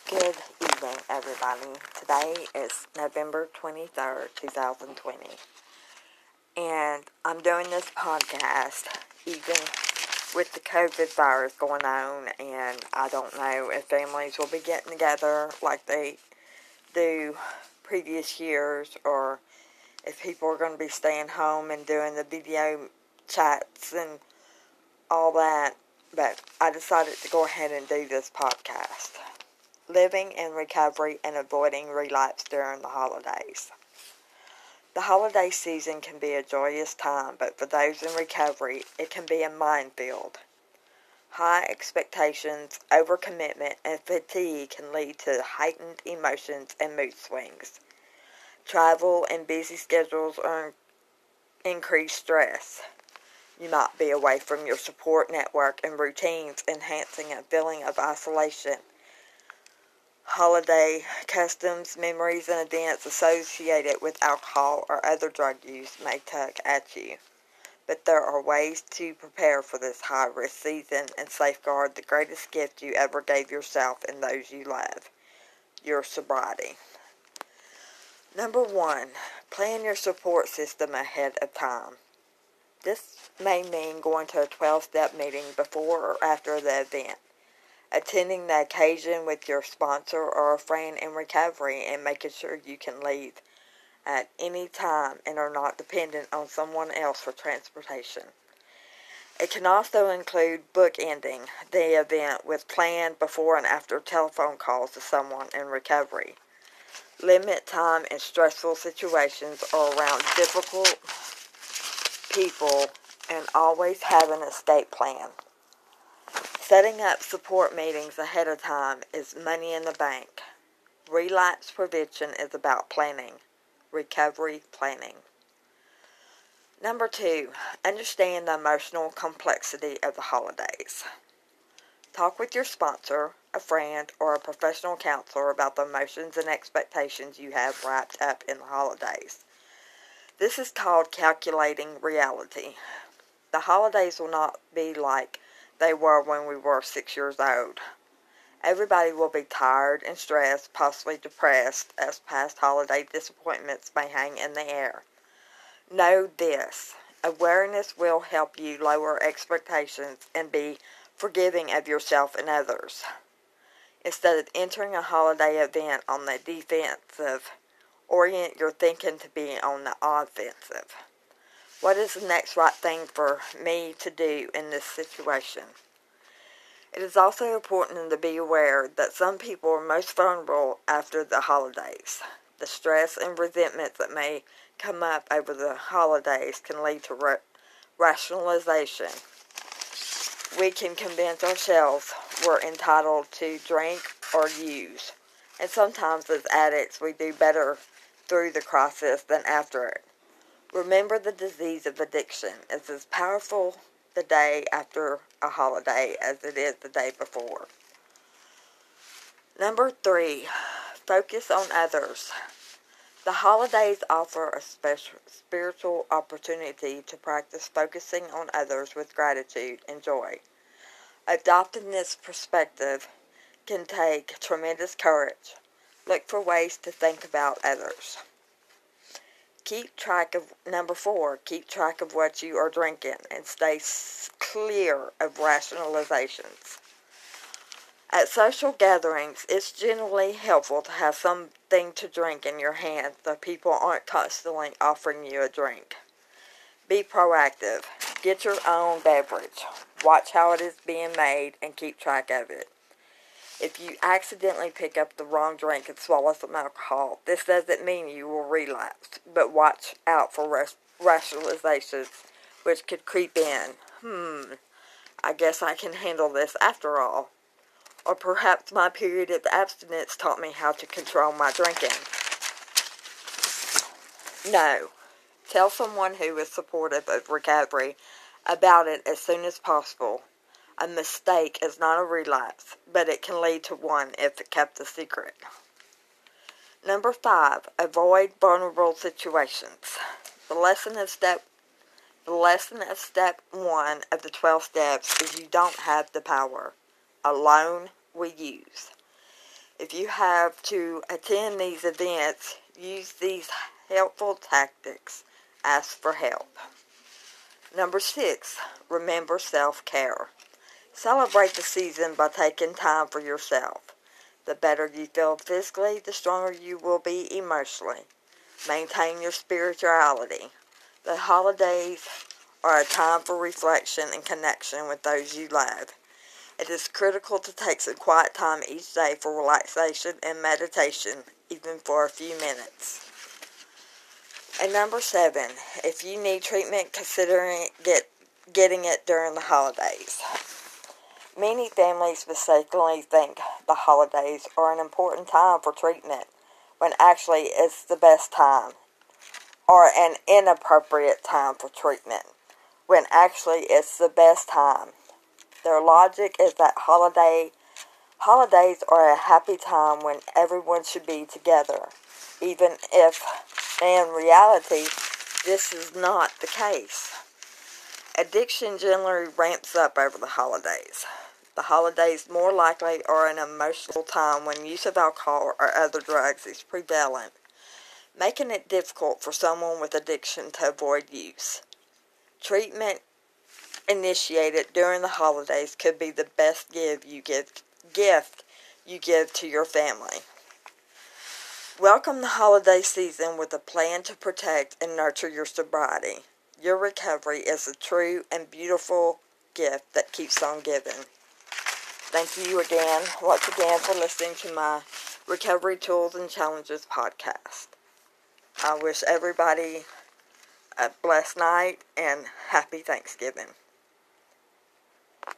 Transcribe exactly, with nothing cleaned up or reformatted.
Good evening, everybody. Today is November twenty-third, twenty twenty. And I'm doing this podcast even with the COVID virus going on, and I don't know if families will be getting together like they do previous years, or if people are going to be staying home and doing the video chats and all that. But I decided to go ahead and do this podcast. Living in recovery and avoiding relapse during the holidays. The holiday season can be a joyous time, but for those in recovery, it can be a minefield. High expectations, overcommitment, and fatigue can lead to heightened emotions and mood swings. Travel and busy schedules are increased stress. You might be away from your support network and routines, enhancing a feeling of isolation. Holiday customs, memories, and events associated with alcohol or other drug use may tug at you. But there are ways to prepare for this high-risk season and safeguard the greatest gift you ever gave yourself and those you love, your sobriety. Number one, plan your support system ahead of time. This may mean going to a twelve-step meeting before or after the event, attending the occasion with your sponsor or a friend in recovery, and making sure you can leave at any time and are not dependent on someone else for transportation. It can also include bookending the event with planned before and after telephone calls to someone in recovery. Limit time in stressful situations or around difficult people, and always have an escape plan. Setting up support meetings ahead of time is money in the bank. Relapse prevention is about planning. Recovery planning. Number two, understand the emotional complexity of the holidays. Talk with your sponsor, a friend, or a professional counselor about the emotions and expectations you have wrapped up in the holidays. This is called calculating reality. The holidays will not be like they were when we were six years old. Everybody will be tired and stressed, possibly depressed, as past holiday disappointments may hang in the air. Know this: awareness will help you lower expectations and be forgiving of yourself and others. Instead of entering a holiday event on the defensive, orient your thinking to be on the offensive. What is the next right thing for me to do in this situation? It is also important to be aware that some people are most vulnerable after the holidays. The stress and resentment that may come up over the holidays can lead to ra- rationalization. We can convince ourselves we're entitled to drink or use, and sometimes as addicts we do better through the crisis than after it. Remember, the disease of addiction is as powerful the day after a holiday as it is the day before. Number three, focus on others. The holidays offer a special spiritual opportunity to practice focusing on others with gratitude and joy. Adopting this perspective can take tremendous courage. Look for ways to think about others. Keep track of, number four, keep track of what you are drinking and stay clear of rationalizations. At social gatherings, it's generally helpful to have something to drink in your hand so people aren't constantly offering you a drink. Be proactive. Get your own beverage. Watch how it is being made and keep track of it. If you accidentally pick up the wrong drink and swallow some alcohol, this doesn't mean you will relapse, but watch out for ras- rationalizations which could creep in. Hmm, I guess I can handle this after all. Or perhaps my period of abstinence taught me how to control my drinking. No. Tell someone who is supportive of recovery about it as soon as possible. A mistake is not a relapse, but it can lead to one if it kept a secret. Number five, avoid vulnerable situations. The lesson of step, the lesson of step one of the twelve steps is you don't have the power. Alone we use. If you have to attend these events, use these helpful tactics. Ask for help. Number six, remember self-care. Celebrate the season by taking time for yourself. The better you feel physically, the stronger you will be emotionally. Maintain your spirituality. The holidays are a time for reflection and connection with those you love. It is critical to take some quiet time each day for relaxation and meditation, even for a few minutes. And number seven, if you need treatment, consider get, getting it during the holidays. Many families mistakenly think the holidays are an important time for treatment, when actually it's the best time, or an inappropriate time for treatment, when actually it's the best time. Their logic is that holiday holidays are a happy time when everyone should be together, even if in reality this is not the case. Addiction generally ramps up over the holidays. The holidays more likely are an emotional time when use of alcohol or other drugs is prevalent, making it difficult for someone with addiction to avoid use. Treatment initiated during the holidays could be the best gift you give, gift you give to your family. Welcome the holiday season with a plan to protect and nurture your sobriety. Your recovery is a true and beautiful gift that keeps on giving. Thank you again, once again, for listening to my Recovery Tools and Challenges podcast. I wish everybody a blessed night and happy Thanksgiving.